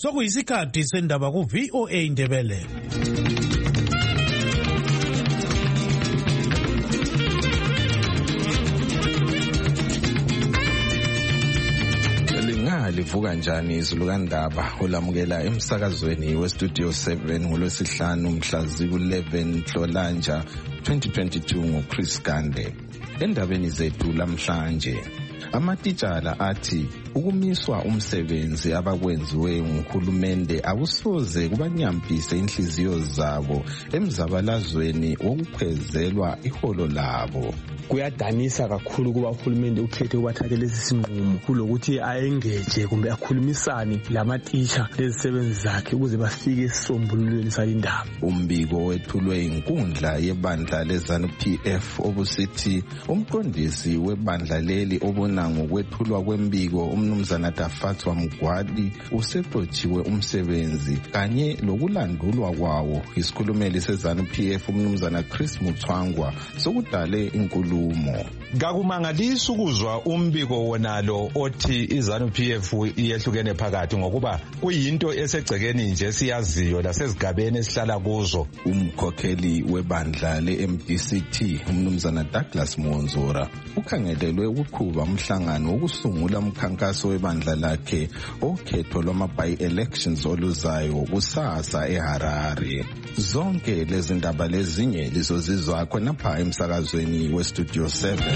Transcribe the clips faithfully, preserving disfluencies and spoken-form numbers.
sokuyisikhathi sendaba ku V O A Indebele. Livuka njani izulu kandaba ulamukela emsakazweni we Studio seven ngolwesihlanu mhla ziku eleven Nhlolanja twenty twenty-two ngoChris Gande. Endabeni zethu lamhlanje amatitshala athi ukumiswa umsebenzi abakwenziwe nguhulumende akusoze kubanyambise inhliziyo zabo emzabalazweni wokukhwezelwa iholo labo. Kuyadanisa kakhulu kuba uhulumende ukhethe ukubathatha lesi sinqumo kulokuthi ayengeje kumbe akhulumisane lamatisha lezisebenzi zakhe ukuze bafike esisombululweni salindaba. Umbiko wethulwe inkundla yebandla leZANU P F obusithi umqondisi webandla leli obona ngokwethulwa kwembiko umnumzana Dafatswa Mgwadi useqotshiwe umsebenzi kanye lokulandulwa kwawo. Isikhulumeli seZANU P F umnumzana Chris Mutswangwa sokudale inkulumo. Kakumangalisa ukuzwa umbiko wonalo othi iZANU P F iyehlukene phakathi ngokuba kuyinto esegcekeni nje siyaziyo lasezigabeni esihlala kuzo. Umkhokheli webandla le-M D C T umnumzana Douglas Monzora ukhangelelwe ukuqhuba umhlangano wokusungula umkhankaso webandla lakhe okhetho lwama-by-elections oluzayo kusasa eHarare. Zonke lezi ndaba lezinye lizozizwa khonapha emsakazweni we Studio seven.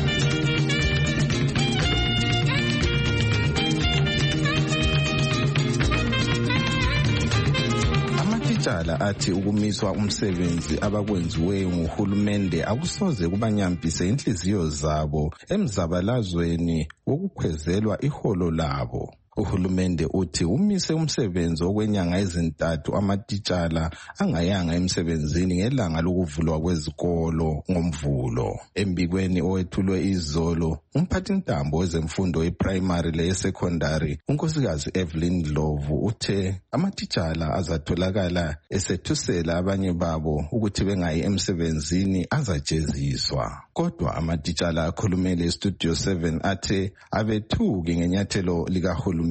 Amatitshala athi ukumiswa umsebenzi abakwenziwe nguhulumende akusoze kubanyambise inhliziyo zabo emzabalazweni wokukhwezelwa iholo labo. Uhulumende uthi umise umsebenzi okwenyanga ezintathu amatitshala angayanga emsebenzini ngelanga lokuvulwa kwezikolo ngomvulo. Embikweni owethulwe izolo umphathintambo wezemfundo eprimary leyesecondary unkosikazi Evelyn Ndlovu uthe amatitshala azatholakala esethusela abanye babo ukuthi bengayi emsebenzini azajeziswa. Kodwa amatitshala akhulumele eStudio seven athe abethuki ngenyathelo likahulumende.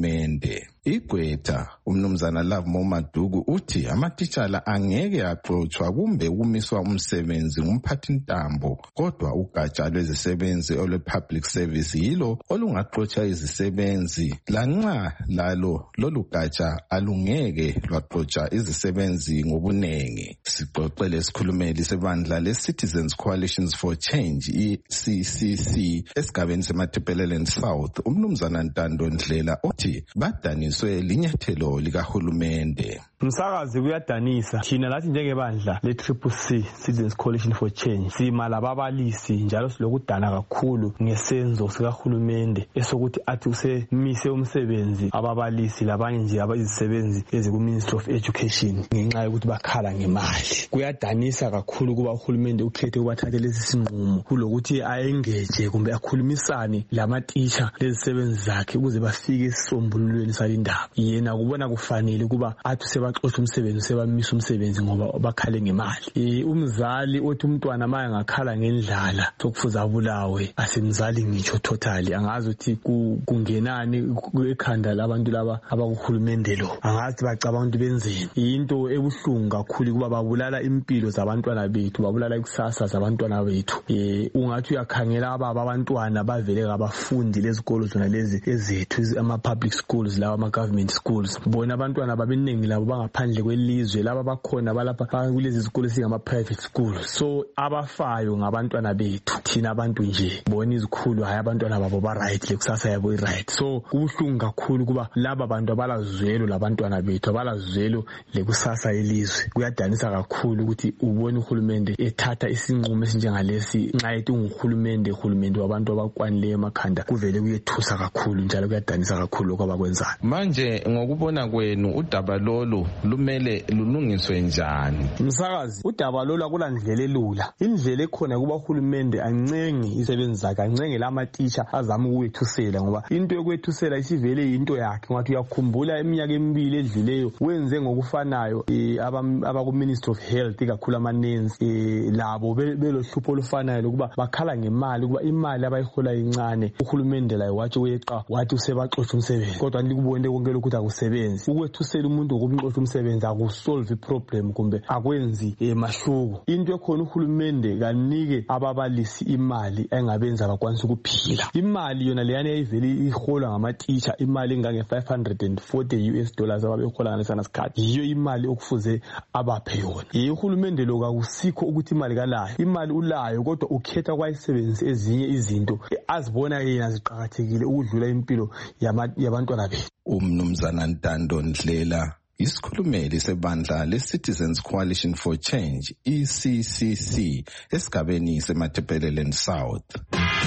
Igqwetha umnumzana Love Momadugu uthi amatitshala angeke axotshwa kumbe ukumiswa umsebenzi ngumphathintambo kodwa ugatsha lwezisebenzi olwe-public service yilo olungaxotsha izisebenzi lanxa lalo lolu gatsha alungeke lwaxotsha izisebenzi ngobunengi. Sixoxele isikhulumeli sebandla le-Citizens Coalitions for Change i-C C C esigabeni seMatebeleland South umnumzana Ntando Ndlela othi badaniswe linyathelo likahulumende. Umsakazi kuyadanisa thina lathi njengebandla le-Triple C Citizens Coalition for Change sima lababalisi njalo silokudana kakhulu ngesenzo sikahulumende esokuthi athi usemise umsebenzi ababalisi labanye nje abayizisebenzi eziku-Ministry of Education ngenxa yokuthi bakhala ngemali. Kuyadanisa kakhulu kuba uhulumende ukhethe ukubathatha lesi sinqumo kulokuthi ayengeje kumbe akhulumisane lamatisha lezisebenzi zakhe ukuze bafike esisombululweni salindaba. Yena kubona kufanele kuba athi sebaxoxa umsebenzi sebamisa umsebenzi ngoba bakhale ngemali. Eh umzali othi umntwana maye ngakhala ngendlala sokufuza abulawe asemzali ngitsho totally angazi ukuthi kungenani ekhanda labantu laba abakuhulumende lo. Angazi bacabanga ukuthi benzeni. Into ebuhlungu kakhulu kuba babulala impilo zabantwana bethu babulala ikusasa zabantwana bethu. Eh ungathi uyakhangela ababa abantwana bavele ngabafundi lezikolo zona lezi ezethu ama public schools lawa ama government schools bona abantwana babeningi labo bangaphandle kwelizwe laba bakhona balapha kulezi zikolo singama private schools. So abafayo ngabantwana bethu thina abantu nje bona izikhulu hayi abantwana babo ba right lekusasa yabo i right. So kubuhlungu kakhulu kuba laba bantu abalazwelo labantwana bethu abalazwelo lekusasa elizwe. Kuyadanisa kakhulu ukuthi ubone uhulumende ethatha isinqumo esinjengalesi nxa ethi nguhulumende uhulumende wabantu abakwanileyo emakhanda kuvele kuyethusa kakhulu njalo kuyadanisa kakhulu kwabakwenzayo. Manje ngokubona kwenu udaba lolu lolu lumele lulungiswe njani? Msakazi, udaba lolu akulandlela elula. Indlela ekhona kuba uhulumende ancenge isebenzi zakhe, ancenge lama-teacher azama ukwethusela, ngoba into yokwethusela isivele into yakhe. Ngathi uyakhumbula iminyaka emibili edluleyo wenze ngokufanayo abaku-Ministry of Health ikakhulu amanensi labo belohlupho olufanayo lokuba bakhala ngemali, ukuba imali abayihola incane. Uhulumende layo wathi weqa wathi usebaxotsha umsebenzi, kodwa nikubone konke lokhu ukuthi akusebenzi. Ukwethusela umuntu ngokumxotsha umsebenzi akusolve iproblem kumbe akwenzi mahluko. Into ekhona uhulumende kanike ababalisi imali engabenza bakwanisa ukuphila. Imali yona leyana yayivele iholwa ngama-teacher, imali engange five hundred forty U S dollars ababehola ngalesana sikhathi, yiyo imali okufuze abaphe yona. Ye uhulumende lo akusikho ukuthi imali kalayo, imali ulayo kodwa ukhetha kwayisebenzisa ezinye izinto azibona yena ziqhakathekile ukudlula impilo yabantwana bethu. Umnumzana Ntando Ndlela, isikhulumeli sebandla le-Citizens Coalition for Change, E C C C, esigabeni seMatabeleland South.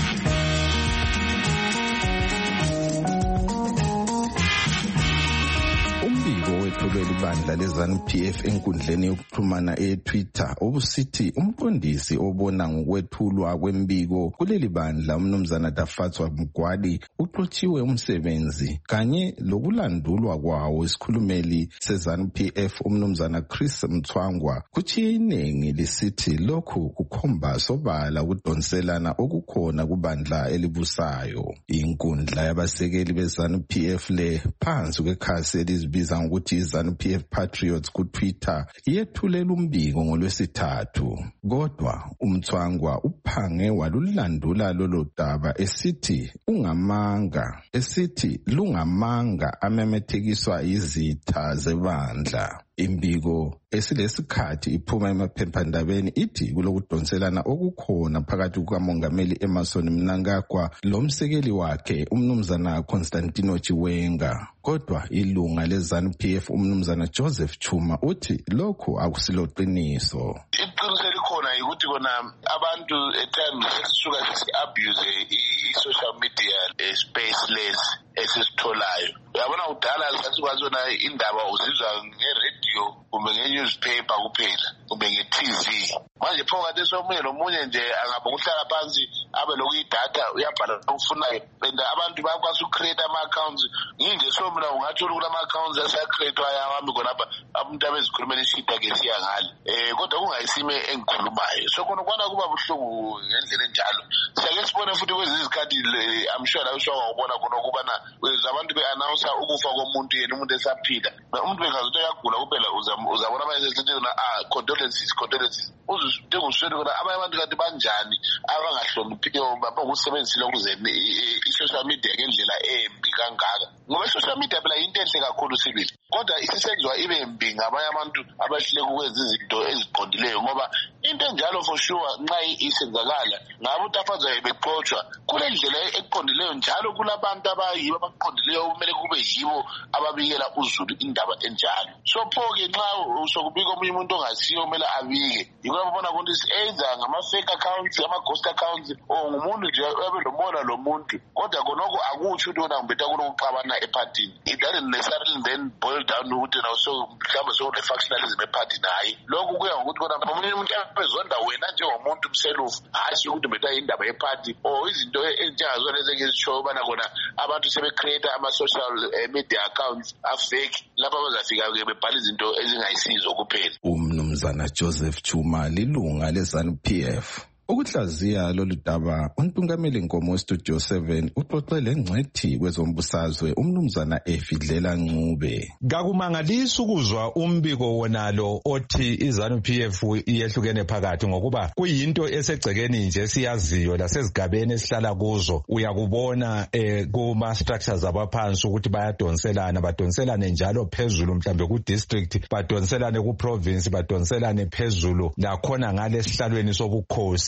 Wethulwe libandla le-ZANU P F enkundleni yokuxhumana e-Twitter obusithi umqondisi obona ngokwethulwa kwembiko kuleli bandla umnumzana Dafatswa Mgwadi uxotshiwe umsebenzi kanye lokulandulwa kwawo. Isikhulumeli se-ZANU P F umnumzana Chris Mthwangwa kutshiye iningi lisithi lokhu kukhomba sobala ukudonselana okukhona kubandla elibusayo. Inkundla yabasekeli be-ZANU P F le phansi kwekhasi elizibiza ngokuthi ZANU P F Patriots ku Twitter yethulela umbiko ngolwesithathu, kodwa uMthwangwa uphange walulandula lolo daba esithi ungamanga esithi lungamanga amemethekiswa izitha zebandla. Imbiko esilesikhathi iphuma emaphephandabeni ithi kulokudonselana okukhona phakathi kukamongameli Emmerson Mnangagwa lomsekeli wakhe umnumzana Constantino Chiwenga, kodwa ilunga le-ZANU P F umnumzana Joseph Chuma uthi lokhu akusiloqiniso. Iqiniso likhona ukuthi kona abantu etimes sisuka sisi-abuse i-social media space lezi esisitholayo. Uyabona udala sasikwazi wona indaba uzizwa nge-radio kumbe nge-newspaper kuphela kumbe nge-T V. Manje phakathi somunye nomunye nje angaba ukuhlala phansi abe lokuyidatha uyabhala okufunayo. And abantu bayakwazi ucreate ama-accounts. Nginje somla ungathola ukuthi ama-accounts asacreate ayawami khonapha abantu abezikhulumela ishida ke siya ngale. Eh kodwa kungayisime engikhulumayo. So khona kwana kuba buhlungu ngendlela enjalo. Siyake sibone futhi kwezi zikhathi I'm sure la usho ngobona khona ukubana abantu be-announce ukufa komuntu yena umuntu esaphila. Umuntu bengazothi uyagula kuphela uzabona manje sithi na ah condolences condolences. Uzudinga uswele ukuthi abanye abantu kanti banjani abangahloniphiyo bakusebenzisile ukuzeni i-social media ngendlela embi kangaka. Ngoba i-social media phela into enhle kakhulu sibili, kodwa isisenziwa ibe mbi ngabanye abantu abahluleka ukwenza izinto eziqondileyo, ngoba into enjalo for sure nxa isenzakala ngabo utafaza beqotshwa kule ndlela eqondileyo njalo kulabantu abayibo abaqondileyo kumele kube yibo ababikela uzulu indaba enjalo. So pho-ke nxa usokubika omunye umuntu ongasiyo kumele abike, yiko babona ukuthi either ngama-fake accounts, ama-ghost accounts, or ngumuntu nje abe lomona lo muntu, kodwa khonoko akutsho ukuthi wona ngibetha kunokuxabana ephathini. It doesn't necessarily then boil down ukuthi na so mhlawumbe sokune-factionalism ephakathini. Hayi, lokhu kuya ngokuthi kona omunye umuntu abezonda wena njengomuntu mselufu, hayi ukuthi ubetha indaba ephathi or izinto enjengazona ezengizisho ubana kona abantu sebecreate ama-social media accounts afake lapha bazafika-ke bebhala izinto ezingayisizo kuphela. Umnumzana Joseph Chuma lilunga le-ZANU P F. Ukuhlaziya lolu daba uNtungameli Nkomo Studio seven uxoxele ngcethi kwezombusazwe umnumzana Efidlela Ncube. Kakumangalisa ukuzwa umbiko wonalo othi iZANU P F iyehlukene phakathi ngokuba kuyinto esegcekeni nje siyaziyo lasezigabeni esihlala kuzo. Uyakubona eh kuma structures abaphansi ukuthi bayadonselana badonselane njalo phezulu mhlambe ku district badonselane ku province badonselane phezulu lakhona ngale sihlalweni sobukhosi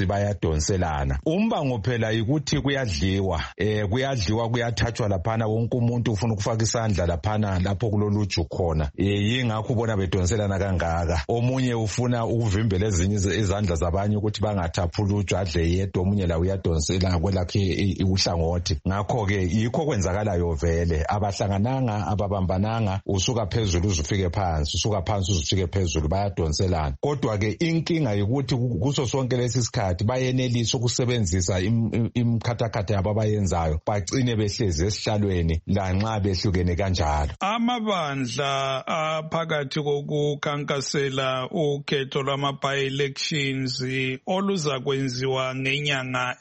bayadonselana. Umbango phela yikuthi kuyadliwa eh kuyadliwa kuyathathwa laphana wonke umuntu ufuna ukufaka isandla laphana lapho kuloluju khona eh yingakho ubona bedonselana kangaka. Omunye ufuna ukuvimbela ezinye izandla zabanye ukuthi bangathaphi uluju adle yedwa, omunye la uyadonsela kwelakhe uhlangothi. Ngakho ke yikho kwenzakalayo vele, abahlangananga ababambananga, usuka phezulu uzufike phansi, usuka phansi uzufike phezulu, bayadonselana. Kodwa ke inkinga yikuthi kuso sonke lesi sikhathi bayenelisa ukusebenzisa imkhathakhatha yabo abayenzayo, bagcine behlezi esihlalweni lanxa behlukene kanjalo. Amabandla aphakathi kokukhankasela ukhetho lwama-by-elections oluza kwenziwa ngenyanga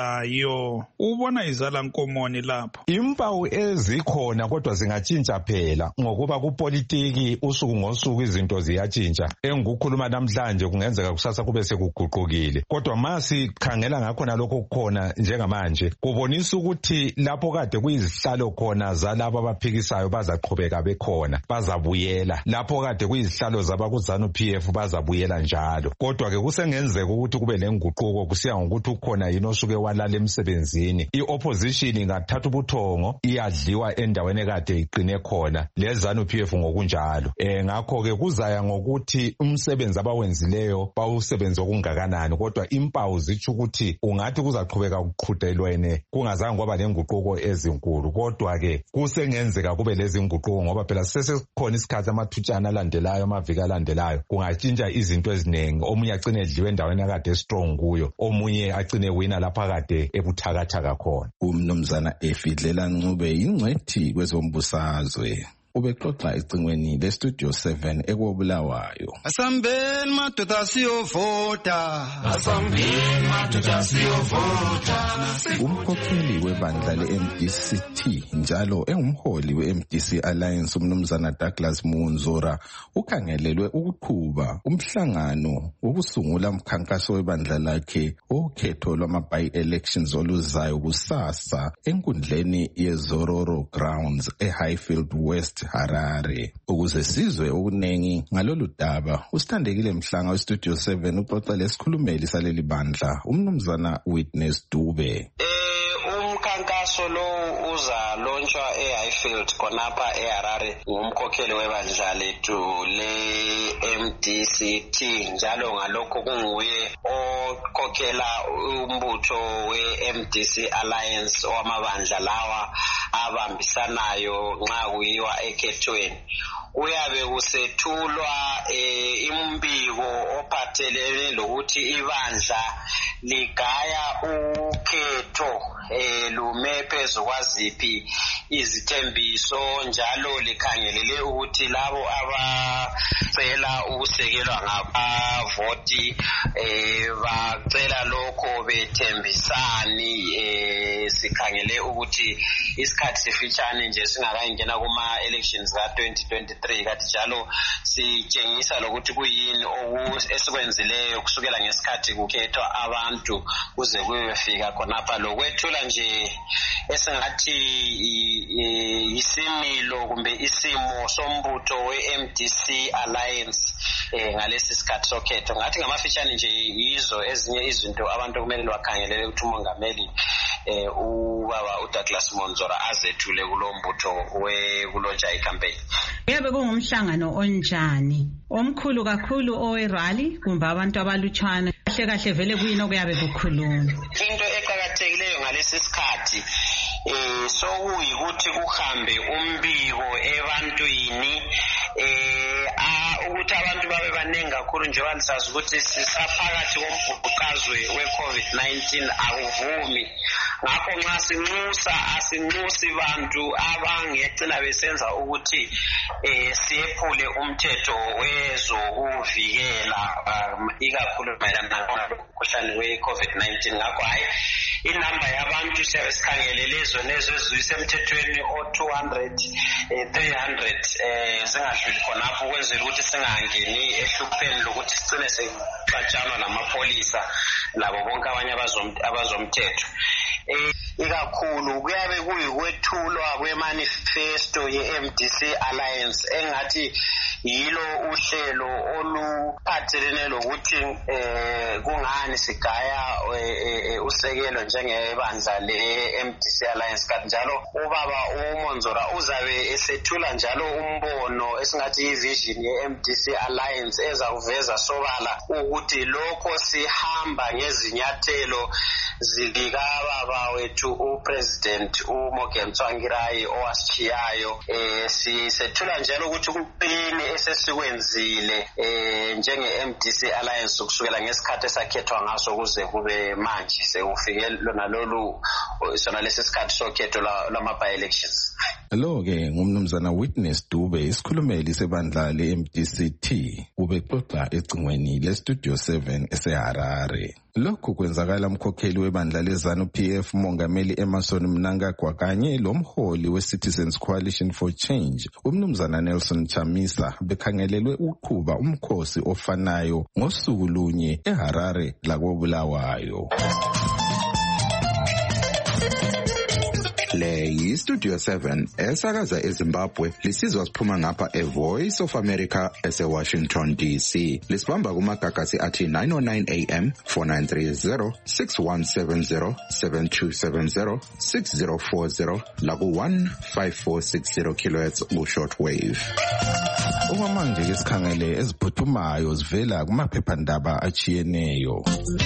ezayo, ubona izala nkomoni lapho? Impawu ezikhona kodwa zingatshintsha phela ngokuba kupolitiki usuku ngosuku izinto ziyatshintsha. Engikukhuluma namhlanje kungenzeka kusasa kube sekuguqukile, kodwa masi khangela ngakho nalokho kukhona njengamanje kubonisa ukuthi lapho kade kuyizihlalo khona zalabo abaphikisayo bazaqhubeka bekhona, bazabuyela. Lapho kade kuyizihlalo zabakuZANU P F bazabuyela njalo. Kodwa ke kusengenzeka ukuthi kube lenguquko kusiya ngokuthi ukhona yini osuke walala emsebenzini. I-opposition ingathatha ubuthongo iyadliwa endaweni kade iqine khona, leZANU P F ngokunjalo. Eh ngakho ke kuzaya ngokuthi umsebenzi abawenzileyo bawusebenza okungakanani, kodwa impawu zitsho ukuthi ungathi kuzaqhubeka ukuqhudelwene kungazange kwaba lenguquko ezinkulu. Kodwa ke kusengenzeka kube lezi nguquko ngoba phela sesekukhona isikhathi amathutshana alandelayo, amaviki alandelayo kungatshintsha izinto eziningi. Omunye agcine edliwe endaweni akade strong kuyo, omunye agcine wina lapha kade ebuthakathaka khona. Umnumzana Efidlela Ncube ingcwethi kwezombusazwe ubexoxa ecingweni lestudio seven ekobulawayo. Asambeni madoda siyovota, asambeni madoda siyovota. Umkhokheli webandla le-M D C T njalo engumholi we-M D C Alliance umnumzana Douglas Muonzora ukhangelelwe ukuqhuba umhlangano wokusungula umkhankaso webandla lakhe okhetho lwama-by-elections oluzayo kusasa enkundleni yeZororo Grounds eHighfield West Harare. Ukuze sizwe okunengi ngalolu daba, usithandekile Mhlanga westudio seven uxoxa lesikhulumeli saleli bandla umnumzana Witness Dube. Umkhankaso lo uza launchwa eHighfield khonapha eHarare ngumkhokheli webandla lethu le-M D C T, njalo ngalokho kunguye okhokhela umbutho we-M D C Alliance owamabandla lawa abambisanayo nxa kuyiwa ekhethweni. Uyabe kusethulwa eh, imbiko ophathelene lokuthi ibandla ligaya ukhetho eh, lume phezu kwaziphi izithembiso, njalo likhangelele ukuthi labo abacela ukusekelwa ngabavoti eh, bacela lokho bethembisani. eh, sikhangele ukuthi isikhathi sifitshane nje singakangena kuma elections ka twenty twenty-three, kathi njalo sitshengisa lokuthi kuyini esikwenzileyo kusukela ngesikhathi kukhethwa abantu kuze kuyefika khonapha. Lokwethula nje esingathi isimilo kumbe isimo sombutho we-M D C Alliance eh, ngalesi sikhathi sokhetho. Ngathi ngamafitshane nje yizo ezinye izinto abantu kumele bakhangelele ukuthi umongameli eh, ubaba uDouglas Muonzora azethule kulombutho wekulontsha icampaign. Yabe kungumhlangano onjani? Omkhulu kakhulu owe-rally kumbe abantu abalutshwana? Kahle kahle vele kuyini okuyabe kukhuluma? Into eqhakathekileyo ngalesi sikhathi eh sokuyikuthi kuhambe umbiko ebantwini eh ukuthi abantu babe baningi kakhulu njengoba lisazi ukuthi sisaphakathi kombhuqazwe we-COVID nineteen akuvumi. Ngakho nxa sinxusa asinxusi bantu abangecina besenza ukuthi eh siyephule umthetho wezokuvikela um, ikakhulu mayelana nomkhuhlane we-COVID nineteen. Ngakho hayi inamba yabantu siyabesikhangelele zona ezo ezisemthethweni o two hundred three hundred eh zingadluli khonapho ukwenzela ukuthi singangeni ehlupheni lokuthi sigcine sexatshanwa namapolisa labo bonke abanye abazomthetho. ikakhulu kuyabe kuyikwethulwa kwemanifesto ye-M D C Alliance engathi yilo uhlelo oluphathelene lokuthi eh kungani sigaya usekelo njengebandla le-M D C Alliance. Kanti njalo ubaba uMonzora uzabe esethula njalo umbono esingathi i-vision ye-M D C Alliance ezakuveza sobala ukuthi lokho sihamba ngezinyathelo zikababa wethu uPresident uMorgan Tsvangirai owashiyayo. eh sisethula njalo ukuthi kuqini esesikwenzile eh njenge-M D C Alliance kusukela ngesikhathi esakhethwa ngaso kuze kube manje sekufike lona lolu sona lesi sikhathi sokhetho lama-by-elections. Lo ke ngumnumzana Witness Dube isikhulumeli sebandla le-M D C T ubexoxa ecingweni le-Studio seven eseHarare. Lokhu kwenzakala umkhokheli webandla leZANU P F uMongameli Emmerson Mnangagwa kanye lomholi we-Citizens Coalition for Change umnumzana Nelson Chamisa bekhangelelwe uqhuba umkhosi ofanayo ngosuku lunye eHarare lakoBulawayo. Le yi-Studio seven esakaza eZimbabwe lisizwa siphuma ngapha e-Voice of America ese-Washington D C. Lisibamba kumagagasi athi nine oh nine A M, four nine three zero, six one seven zero, seven two seven zero, six zero four zero laku one five four six zero kilohertz ku-shortwave. Okwamanje ke sikhangele eziphuthumayo zivela kumaphephandaba achiyeneyo.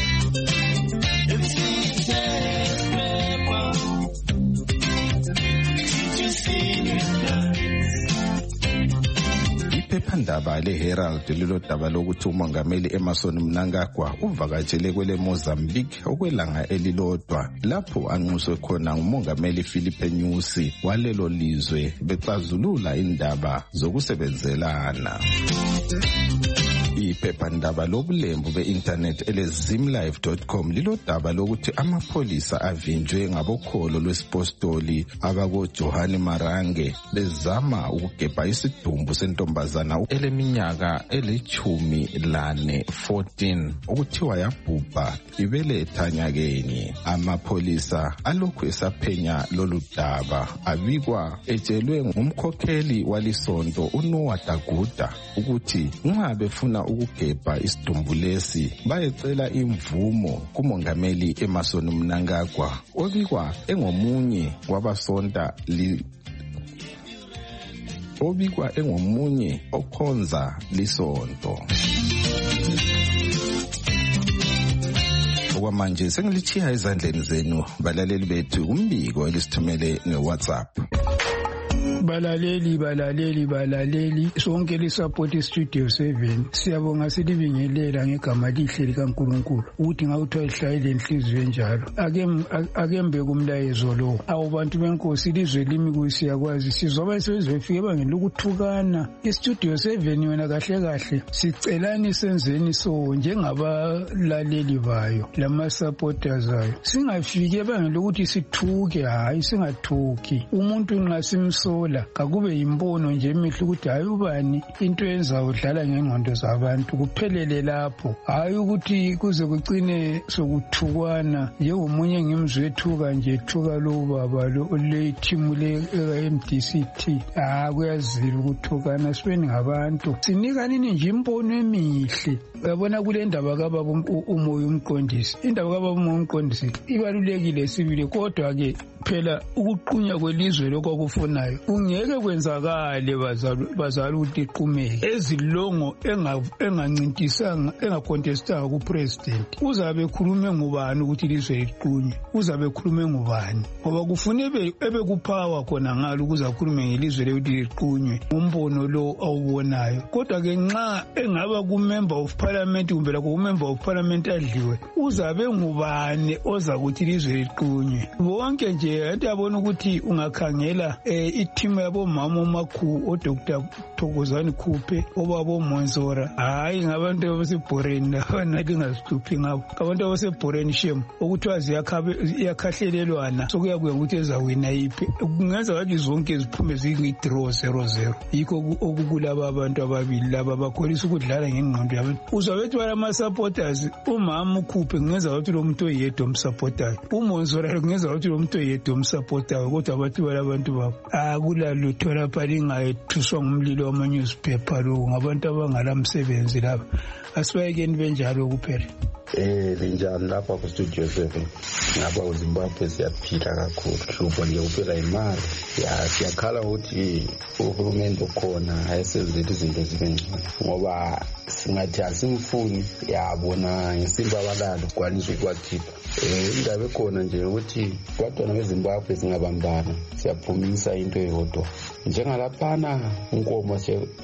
Iphephandaba le-Herald lilodaba lokuthi uMongameli Emmerson Mnangagwa uvakatshele kwele Mozambique okwelanga elilodwa lapho anxuswe khona nguMongameli Philippe Nyusi walelo lizwe bexazulula indaba zokusebenzelana. Iphephandaba lobulembu be-internet ele-zimlive dot com lilodaba lokuthi amapholisa avinjwe ngabokholo lwesipostoli abako-Johani Marange bezama ukugebha isidumbu sentombazana eleminyaka elithumi lane fourteen okuthiwa yabhubha ibeletha nyakeni. Amapholisa alokhu esaphenya lolu daba abikwa etshelwe ngumkhokheli walisonto uNoah Daguda ukuthi nxa befuna ukugebha isidumbu lesi bayecela imvumo kuMongameli Emmerson Mnangagwa obikwa engomunye wabasonta li obikwa engomunye okhonza lisonto. Okwamanje sengilithiya ezandleni zenu balaleli bethu umbiko elisithumele ngeWhatsApp. Balaleli balaleli balaleli sonke lisapoti Studio seven siyabonga silibingelela ngegama lihle likaNkulunkulu ukuthi ngawuthiwa ihlayile inhliziyo enjalo akembe kumlayezo lo awubantu benkosi ilizwe limi kuyisiyakwazi sizoba sezofike ebangeni lokuthukana. iStudio seven yona kahle kahle sicelani senzeni so njengabalaleli bayo lama-supporters ayo singafiki ebangeni lokuthi sithuke hayi singathuki. Umuntu nxa simsola kakube yimbono nje emihle ukuthi hayi ubani into yenza udlala ngengqondo zabantu kuphelele lapho, hayi ukuthi kuze kucine sokuthukwana njengomunye ngimzwethuka nje thuka lo baba lo le team le M D C T. Ah kuyazila ukuthukana sibeni ngabantu sinika nini nje imbono emihle. Uyabona kule ndaba kababa umoya umqondisi, indaba kababa umoya umqondisi ibalulekile sibili, kodwa ke phela ukuqunya kwelizwe lokho akufunayo ungeke kwenzakale bazali ukuthi iqhumeke ezilongo engancintisanga engacontestanga kupresident. Uzabe khulume ngubani ukuthi ilizwe liqunywe? Uzabe khulume ngubani? Ngoba kufune ebe kuphawa khona ngalo ukuzakhulume ngelizwe ukuthi liqunywe umbono lo awubonayo. Kodwa ke nxa engaba ku member of parliament kumbe la ku member of parliament adliwe, uzabe ngubani oza ukuthi ilizwe liqunywe? Bonke nje yabona ukuthi ungakhangela eh, i-team ngenxa yabomama omakhu odoktar Thokozani Khuphe obaba Monzora hayi ngabantu abasebhoreni abanathi ngasihluphi ngabo abantu abasebhoreni shem okuthiwa ziyakhahlelelwana sokuyakuya ukuthi ezawina yiphi kungenza wathi zonke ziphume ziyi-draw zero zero yikho okukulaba abantu ababili laba bakholisa ukudlala ngengqondo yabantu uzabethi balama-supporters umama ukhuphe kungenza wathi lo muntu oyedwa omsupportayo umonzora kungenza wathi lo muntu oyedwa omsupportayo kodwa bathi balabantu babo akulalutho lapha lingayethuswa ngumlilo wama-newspaper lo ngabantu abangala msebenzi laba asibayekeni benjalo kuphela. Eh linjani lapha ku studio seven ngapha uZimbabwe siyaphila kakhulu hlupho nje kuphela imali ya siyakhala ukuthi uhulumende okhona ayesenzile izinto zibe ngcono ngoba singathi asimfuni yabona ngesimba abalalo kwanisa ukwakhipha eh indaba ekhona nje ukuthi kwabantwana beZimbabwe singabambana siyaphumisa into eyodwa njengalaphana inkomo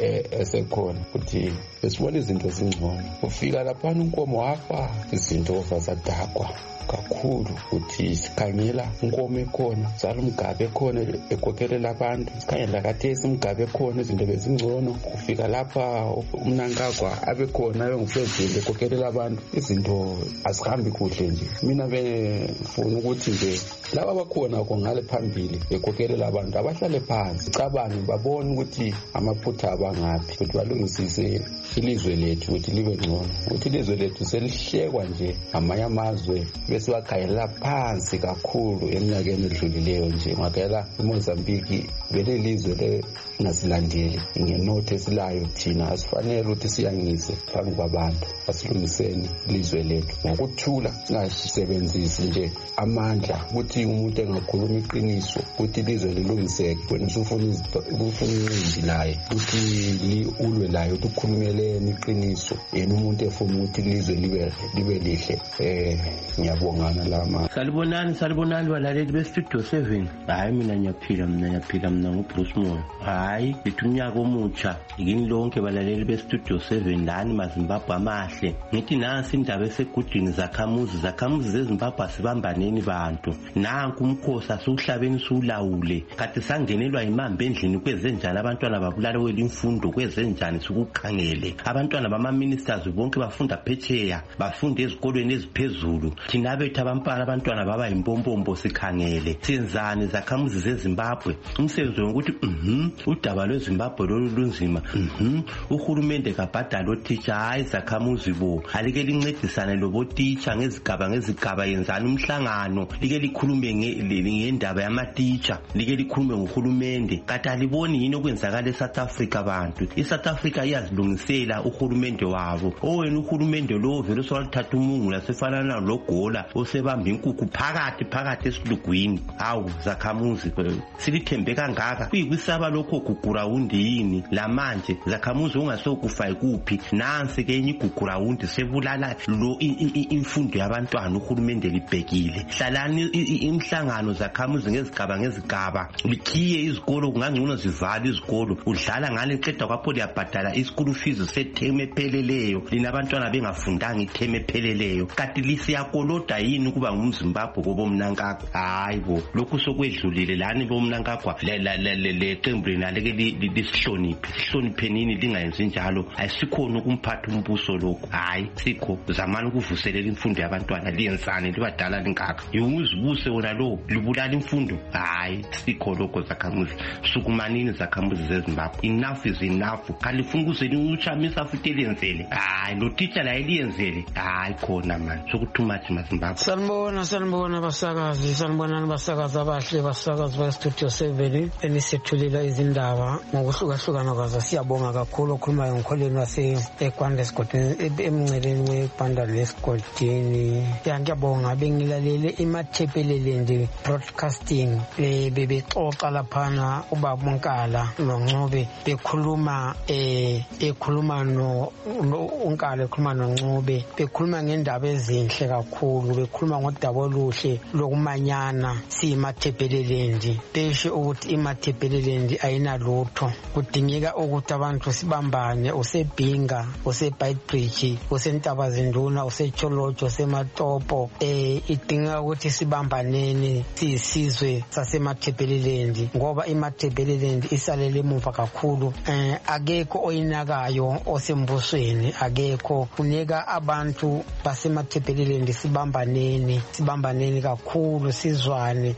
esekhona ukuthi besibona izinto zingcono ufika laphana inkomo wafa izinto zasadakwa kakhulu ukuthi sikhangela inkomo ekhona zalo umgabe ekhona ekokelela abantu sikhangela kathesi umgabe ekhona izinto bezingcono kufika lapha umnankagwa abekhona ayongufezile ekokelela abantu izinto azihambi kuhle nje mina befuna ukuthi nje laba bakhona kongale phambili ekokelela abantu abahlale phansi cabange babone ukuthi amaphutha abangaphi ukuthi balungisise ilizwe lethu ukuthi libe ngcono ukuthi ilizwe lethu selihlekwa nje amanye amazwe besibakhayela phansi kakhulu eminyakeni edlulileyo nje ngakela eMozambique vele ilizwe le ngasilandeli ngenotho esilayo thina asifanele ukuthi siyangise phambi kwabantu asilungiseni ilizwe lethu ngokuthula singasebenzisi nje amandla ukuthi umuntu engakhuluma iqiniso ukuthi ilizwe lilungiseke wena usufuna ukufuna incindi laye ukuthi ulwe laye ukuthi ukhulumeleni iqiniso yena umuntu efuna ukuthi ilizwe libe libe lihle eh ngiyabongana lama salibonani salibonani balaleli bestudio seven hayi mina ngiyaphila mina ngiyaphila mina nguBruce Moyo hayi lithunyaka omutsha yini lonke balaleli bestudio seven lani maZimbabwe amahle ngithi nasi indaba esegudini zakhamuzi zakhamuzi zeZimbabwe asibambaneni bantu nanku umkhosi asuhlabeni sulawule kade sangenelwa imambe endlini kwezenjani abantwana babulala welimfundo kwezenjani sikukhangele abantwana bama ministers bonke bafunda phetsheya bafunda ezikolweni eziphezulu thina bethu abampala abantwana baba impompompo sikhangele senzani zakhamuzi zeZimbabwe umsebenzi ukuthi mhm udaba lweZimbabwe lolu lunzima mhm uhulumende kabhadala otitsha hayi zakhamuzi bo alike lincedisane lobo teacher ngezigaba ngezigaba yenzani umhlangano like likhulume ngendaba yamatitsha like likhulume ngohulumende kade aliboni yini okwenzakala eSouth Africa abantu iSouth Africa iyazilungisela uhulumende wabo owena uhulumende lo vele sowalithatha umungu lasefanana logola osebamba inkukhu phakathi phakathi esilugwini awu zakhamuzi silithembe kangaka kuyikwisaba lokho gugurawundi yini lamanje zakhamuzi ungasokufa ikuphi nansi ke enye igugurawundi sebulala lo imfundo yabantwana uhulumende libhekile hlalani imhlangano zakhamuzi ngezigaba ngezigaba likhiye izikolo kungangcono zivala izikolo udlala ngale qeda kwapho liyabhadala isikulu fees setheme pheleleyo linabantwana bengafundanga itheme pheleleyo kati lisiyakoloda yini kuba ngumZimbabwe kobomnankakho hayibo lokhu sokwedlulile lani bomnankakho le qembu linaleke lisihloniphe sihloniphe nini lingayenzi njalo ayisikhona ukumphatha umbuso lokho hayi sikho zamani ukuvuselela imfundo yabantwana liyenzane libadala lingaka yunguzibuse wona lo libulala imfundo hayi sikho lokho zakhamuzi sukumanini zakhamuzi zeZimbabwe enough is enough kalifuna ukuzeni uchamisa futhi elenzele hayi lo teacher la eliyenzele hayi khona man sokuthi much maZimbabwe sanibona sanibona basakazi sanibona basakazi abahle basakazi ba studio seven enisethulile izindaba ngokuhlukahlukana kwazo siyabonga kakhulu okhulumayo ngikholeni wase eKwanda esigodini emnceleni weBanda lesigodini ngiyabonga bengilalele imathepelele nje broadcasting bebexoxa laphana ubaba uNkala noNcube bekhuluma eh ekhuluma no uNkala ekhuluma noNcube bekhuluma ngendaba ezinhle kakhulu, bekhuluma ngodaba oluhle lokumanyana siyimaThebelelendi. Besho ukuthi imaThebelelendi ayinalutho, kudingeka ukuthi abantu sibambane, usebhinga, useBhayibridge, usentabazinduna, usecholojo, usematopo. Eh idinga ukuthi sibambaneni siyisizwe sasemaThebelelendi ngoba imaThebelelendi isalele emuva kakhulu. Eh akekho oyinakayo osembusweni, akekho. Kunika abantu basemaThebelelendi sibambaneni, sibambaneni kakhulu, sizwane,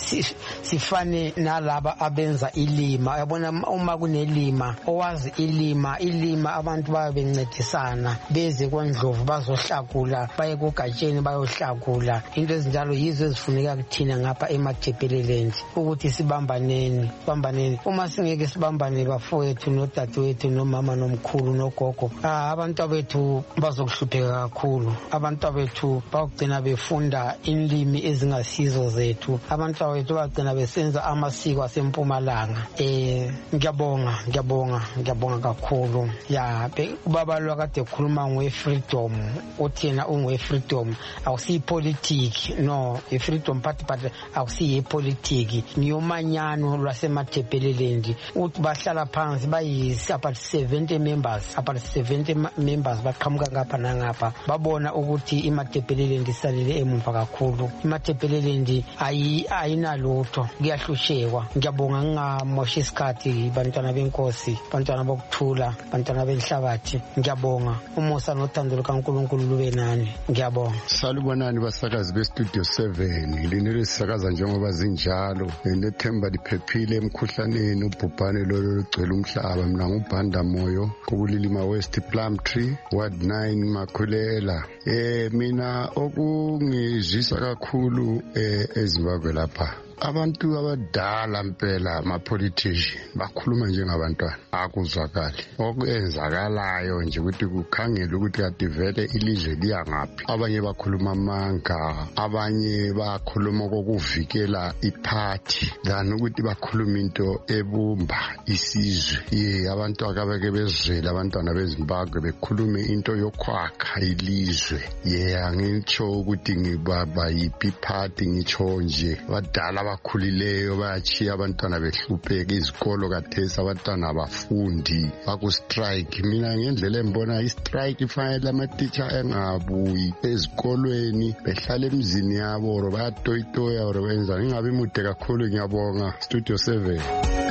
sifane nalaba abenza ilima. Yabona uma kunelima, owazi ilima, ilima abantu babe bencedisana, beze kwaNdlovu bazohlakula, baye kugatsheni bayohlakula. Into ezinjalo yizo ezifuneka kuthina ngapha emaThebelelendi ukuthi sibambaneni, bambaneni. Uma singeke sibambane bafowethu nodadewethu nomama nomkhulu nogogo, ah abantu bethu bazokuhlupheka kakhulu. Abantu bethu bagcina befunda inlimi ezingasizo zethu. Abantu bethu bagcina besenza amasiko aseMpumalanga. Eh ngiyabonga, ngiyabonga, ngiyabonga kakhulu. Ya ubaba lo kade ekhuluma ngwe-freedom, uthina ungwe-freedom, awusiyipolitiki, no, i-freedom party party awusiyipolitiki, niyomanyano lwasemaThebelelendi. Uthi bahlala phansi bayisi about seventy members, about seventy members baqhamuka ngapha nangapha, babona ukuthi imaThebelelendi isalele emuva kakhulu. imaThebelelendi ayinalutho, kuyahlushekwa. Ngiyabonga ngingamosha isikhathi bantwana benkosi, bantwana bokuthula, bantwana benhlabathi. Ngiyabonga umusa nothando lukaNkulunkulu lube nani. Ngiyabonga. Salubonani basakazi bestudio seven, linele sisakaza njengoba zinjalo, nethemba liphephile emkhuhlaneni ubhubhane lolo lugcwele umhlaba. Mina ngubhanda moyo kubulilima West Plumtree Ward nine Makhulela. Eh mina okungizwisa kakhulu eh eZimbabwe lapha, abantu abadala mpela ama-politician bakhuluma njengabantwana, akuzwakali okwenzakalayo nje ukuthi kukhangele ukuthi kade vele ilizwe liya ngaphi. Abanye bakhuluma amanga, abanye bakhuluma kokuvikela iphathi than ukuthi bakhuluma into ebumba isizwe. Ye abantu akabeke bezwele abantwana beZimbabwe bekhulume into yokwakha ilizwe. Ye angitsho ukuthi ngibaba yiphi iphathi, ngitsho nje badala bakhulileyo bayachiya abantwana behlupheka, izikolo kathesi abantwana abafundi baku-strike. Mina ngendlela embona i-strike ifanele ama-teacher engabuyi ezikolweni, behlala emzini yabo or bayatoyitoya or benza. Ngingabi mude kakhulu. Ngiyabonga Studio seven.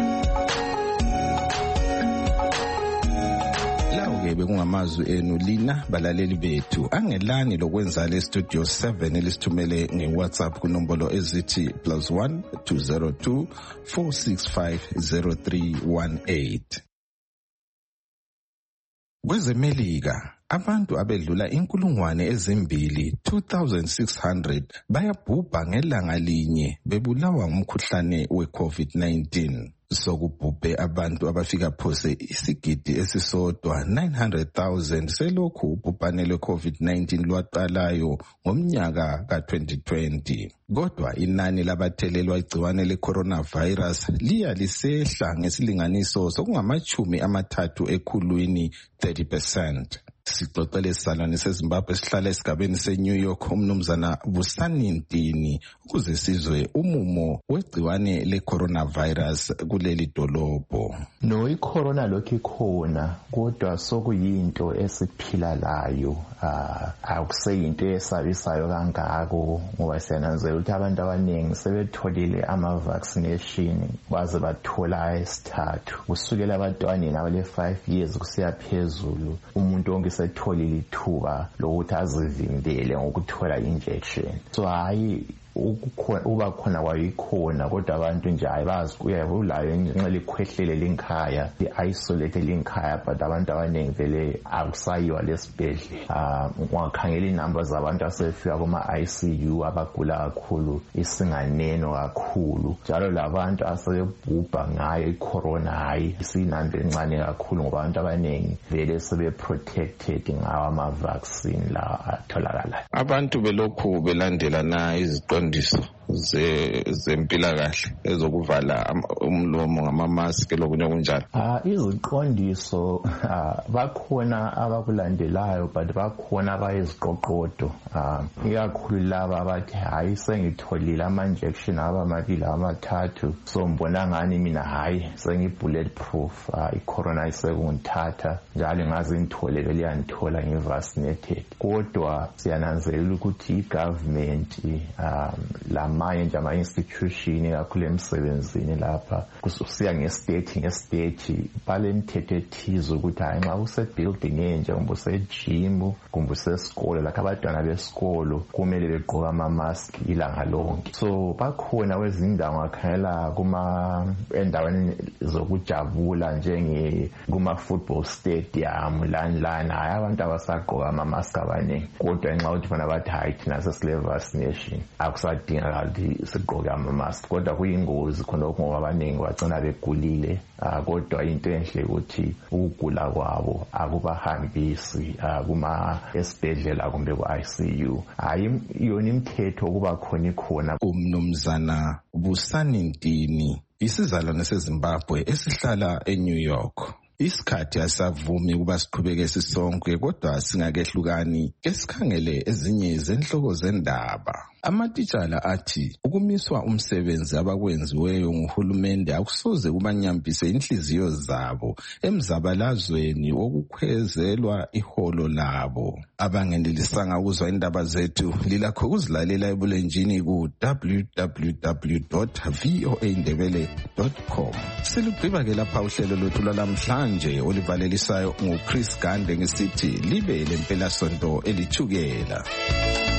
Bekungamazwi enu lina balaleli bethu. Angelani lokwenza le Studio seven elisithumele nge-WhatsApp kunombolo ezithi plus one two zero two four six five zero three one eight. KwezeMelika abantu abedlula inkulungwane ezimbili two thousand six hundred bayabhubha ngelanga linye bebulawa ngumkhuhlane we-COVID nineteen. Sokubhubhe abantu abafika phose isigidi esisodwa nine hundred thousand selokhu ubhubhane lwe-COVID nineteen lwaqalayo ngomnyaka ka-twenty twenty. Kodwa inani labathelelwa igciwane le-coronavirus liya lisehla ngesilinganiso sokungamachumi amathathu ekhulwini thirty percent. Sixoxele salwane seZimbabwe sihlala esigabeni seNew York umnumzana Busani Ntini ukuze sizwe umumo wegciwane le-coronavirus kuleli dolobho. No, i-corona lokhu ikhona kodwa sokuyinto esiphila layo. Ah, akuseyinto esabisayo kangako ngoba siyananzela ukuthi abantu abaningi sebetholile ama-vaccination baze bathola esithathu. Kusukela abantwaneni abale five years kusiya phezulu, umuntu wonke setholile ithuba lokuthi azivimbele ngokuthola injection. So hayi uba khona kwayikhona kodwa abantu nje ayibazi kuyabulayo ngenxa likhwehlele linkhaya, i-isolate linkhaya, but abantu abaningi vele akusayiwa lesibhedlela. Ah ungakhangela inamba zabantu asefika kuma-I C U abagula kakhulu isinganeno kakhulu, njalo labantu asebebhubha ngayo i-corona hayi isinamba encane kakhulu ngoba abantu abaningi vele sebe-protected ngawo ama-vaccine la atholakalayo. Abantu belokhu belandelana iziqondiso iziqondiso zempilakahle ezokuvala umlomo ngamamaski lokunye kunjalo. Ah iziqondiso bakhona abakulandelayo but bakhona abayiziqoqodo ah ikakhulu laba abathi hayi sengitholile ama injection aba mabili amathathu so mbona ngani mina hayi sengi-bullet proof uh, i-corona isekungithatha njalo ngaze ngitholele liyangithola ngi-vaccinated. Kodwa siyananzelela ukuthi i-government um, lamanye nje ama-institution kakhulu emsebenzini lapha kusiya nge-state nge-state balemithetho ethize ukuthi hayi nxa use-building enje kumbe use-gym kumbe usesikolo lakho abantwana besikolo kumele begqoke ama-mask ilanga lonke. So bakhona kwezindawo ngakhangela kuma endaweni zokujabula njenge kuma football stadium lani lana hayi abantu abasagqoka ama-mask abaningi, kodwa nxa uthi bona bathi hayi thina sesile vaccination akusadingakala ukuthi sigqoke ama-mask, kodwa kuyingozi khonokho ngoba abaningi bagcina begulile. Uh, kodwa into enhle ukuthi ukugula kwabo akubahambisi uh, kuma esibhedlela kumbe ku-I C U. Hayi yona imithetho kuba khona ikhona. Umnumzana Busani Ntini isizalwane seZimbabwe esihlala eNew York. Isikhathi asavumi kuba siqhubeke sisonke, kodwa singakehlukani esikhangele ezinye zenhloko zendaba. Amatitshala athi ukumiswa umsebenzi abakwenziweyo nguhulumende akusoze kubanyambise inhliziyo zabo emzabalazweni wokukhwezelwa iholo labo. Abangenelisanga ukuzwa indaba zethu lilakho ukuzilalela ebulenjini ku w w w dot v o a ndebele dot com. Silugqiba ke lapha uhlelo lwethu lwalamhlanje olivalelisayo nguChris Gande ngesithi libe lempela sonto elithukela.